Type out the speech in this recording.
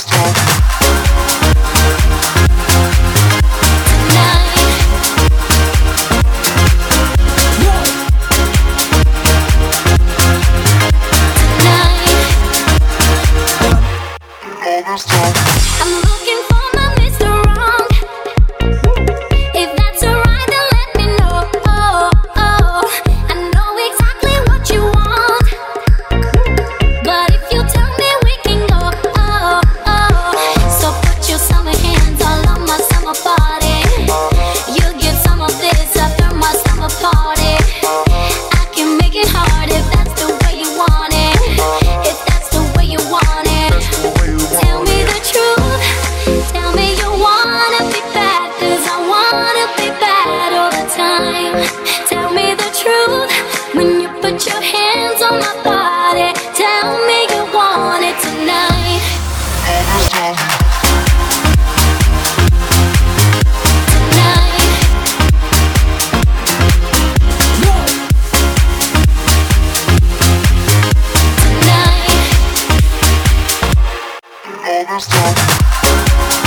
I'm looking for my Mr. Wrong. If that's alright, then let me know. I know exactly what you want, but if you tell me we can go. So put your summer hands all on my summer body. You'll get some of this after my summer party. I can make it hard if that's the way you want it. If that's the way you want it. Tell me the truth. Tell me you wanna be bad, 'cause I wanna be bad all the time. Tell me the truth. When you put your hands on my body, tell me you want it tonight. Tonight. Tonight.